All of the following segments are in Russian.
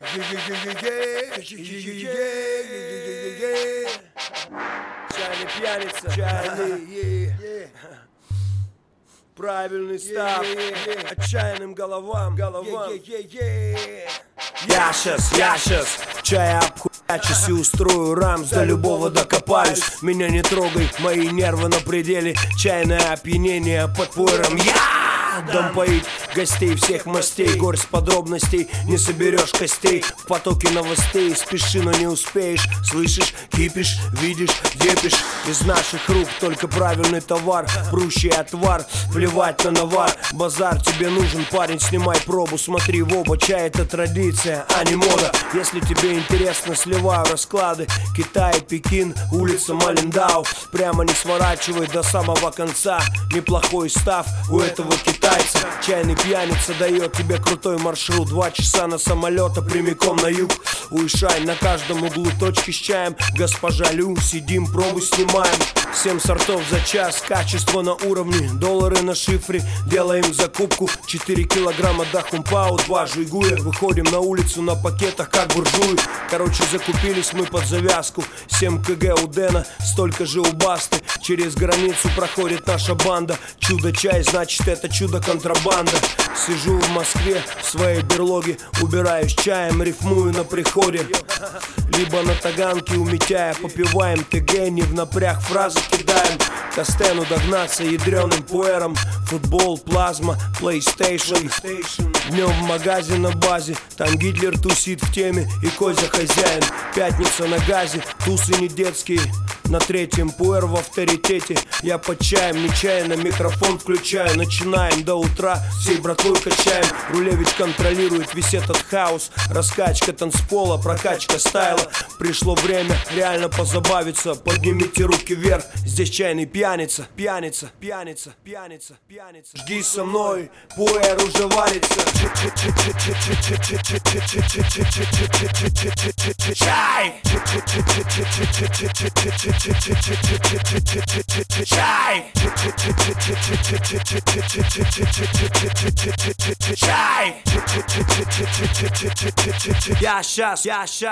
Чайный пьяница, чайный, правильный став, отчаянным головам. Я щас чая обхуячусь и устрою рамс, до любого докопаюсь. Меня не трогай, мои нервы на пределе, чайное опьянение под пуэром. Дом поить гостей всех мастей, горсть подробностей, не соберешь костей. В потоке новостей спеши, но не успеешь. Слышишь, кипишь, видишь, депишь. Из наших рук только правильный товар, прущий отвар, плевать на навар. Базар тебе нужен, парень, снимай пробу, смотри в оба, чай это традиция, а не мода. Если тебе интересно, сливаю расклады. Китай, Пекин, улица Малиндау. Прямо не сворачивай до самого конца. Неплохой став у этого китайца. Чайный пьяница дает тебе крутой маршрут. 2 часа на самолета прямиком на юг. Уишай, на каждом углу точки с чаем. Госпожа Лю, сидим, пробу снимаем. 7 сортов за час, качество на уровне. Доллары на шифре, делаем закупку. 4 килограмма дахумпау, 2 жуйгуя. Выходим на улицу на пакетах, как буржуи. Короче, закупились мы под завязку. 7 кг у Дэна, столько же у Басты. Через границу проходит наша банда. Чудо-чай, значит это чудо-контрабанда. Сижу в Москве, в своей берлоге. Убираюсь чаем, рифмую на приходе. Либо на таганке у Митяя. Попиваем ТГ, не в напряг, фразы кидаем. Костену догнаться ядреным пуэром. Футбол, плазма, PlayStation. Днем в магазе на базе. Там Гитлер тусит в теме и Козя хозяин. Пятница на газе, тусы не детские. На 3-м пуэр в авторитете. Я под чаем, нечаянно микрофон включаю. Начинаем до утра, всей братвой качаем. Рулевич контролирует весь этот хаос. Раскачка танцпола, прокачка стайла. Пришло время реально позабавиться. Поднимите руки вверх, здесь чайный пьяница. Пьяница, пьяница, пьяница, пьяница. Жги со мной, пуэр уже варится. Чай! Чай! Чай! Я щас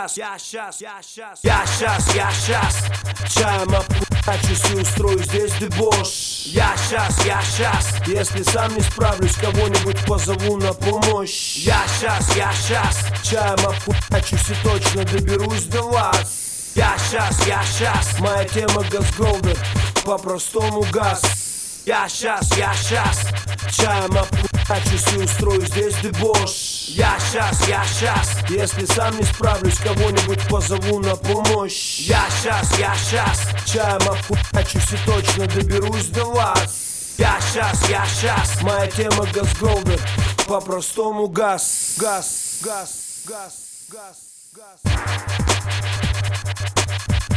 чаем обхуячусь и устрою здесь дебош. Я щас если сам не справлюсь, кого-нибудь позову на помощь. Я щас чаем обхуячусь и точно доберусь до вас. Я щас моя тема Газголдер, по-простому газ. Я щас чаем обхуячусь и устрою здесь дебош. Я щас если сам не справлюсь, кого-нибудь позову на помощь. Я щас чаем обхуячусь и точно доберусь до вас. Я щас моя тема Газголдер, по-простому газ. Газ.